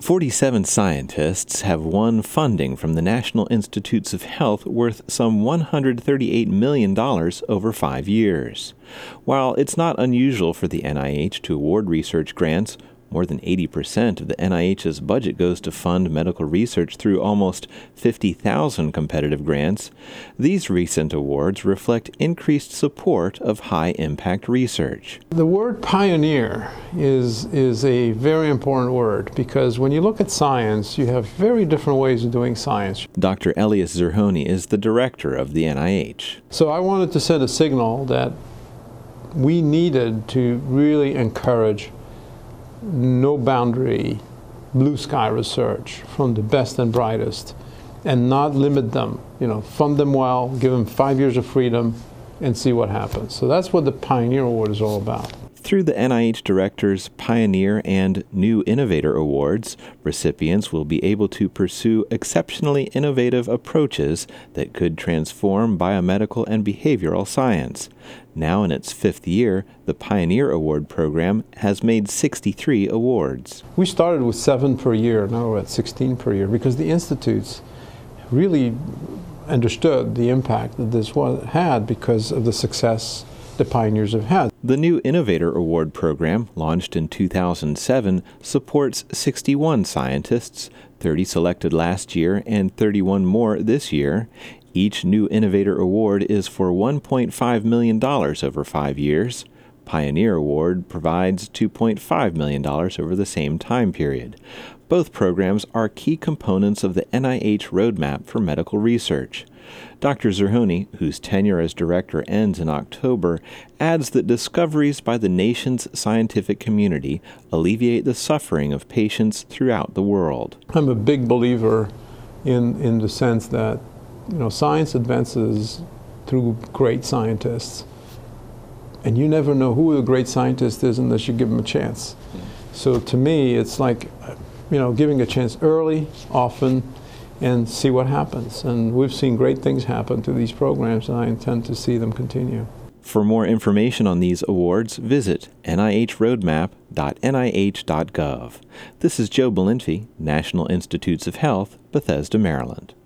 47 scientists have won funding from the National Institutes of Health worth some $138 million over 5 years. While it's not unusual for the NIH to award research grants, more than 80% of the NIH's budget goes to fund medical research through almost 50,000 competitive grants. These recent awards reflect increased support of high-impact research. The word pioneer is a very important word because when you look at science, you have very different ways of doing science. Dr. Elias Zerhouni is the director of the NIH. So I wanted to send a signal that we needed to really encourage no boundary, blue sky research from the best and brightest and not limit them, fund them well, give them 5 years of freedom and see what happens. So that's what the Pioneer Award is all about. Through the NIH Director's Pioneer and New Innovator Awards, recipients will be able to pursue exceptionally innovative approaches that could transform biomedical and behavioral science. Now in its 5th year, the Pioneer Award program has made 63 awards. We started with 7 per year, now we're at 16 per year, because the institutes really understood the impact that this had because of the success the pioneers have had. The New Innovator Award program, launched in 2007, supports 61 scientists, 30 selected last year and 31 more this year. Each New Innovator Award is for $1.5 million over 5 years. Pioneer Award provides $2.5 million over the same time period. Both programs are key components of the NIH roadmap for medical research. Dr. Zerhouni, whose tenure as director ends in October, adds that discoveries by the nation's scientific community alleviate the suffering of patients throughout the world. I'm a big believer in the sense that science advances through great scientists. And you never know who the great scientist is unless you give them a chance. So to me, it's like, giving a chance early, often, and see what happens. And we've seen great things happen to these programs, and I intend to see them continue. For more information on these awards, visit nihroadmap.nih.gov. This is Joe Belinfy, National Institutes of Health, Bethesda, Maryland.